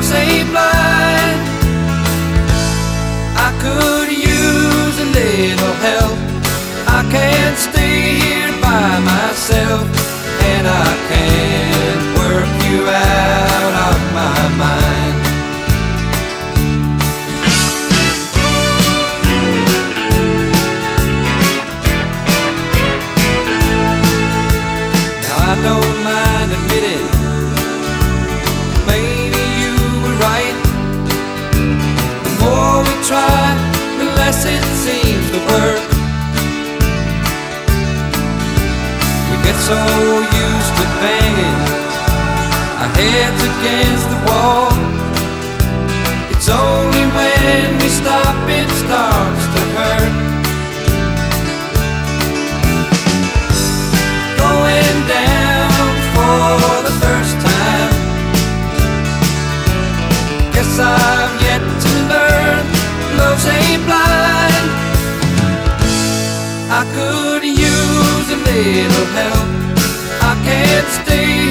love's ain't blind. I could use a little help. I can't stay here by myself, and I can't work you out of my mind. Now I don't mind admitting, maybe you were right. The more we try, the less it seems to work. We get so used to banging our heads against the wall. It's only when we stop it starts to hurt. Going down for the first time. Guess I've yet to learn love's ain't blind. I could use a little help. I can't stay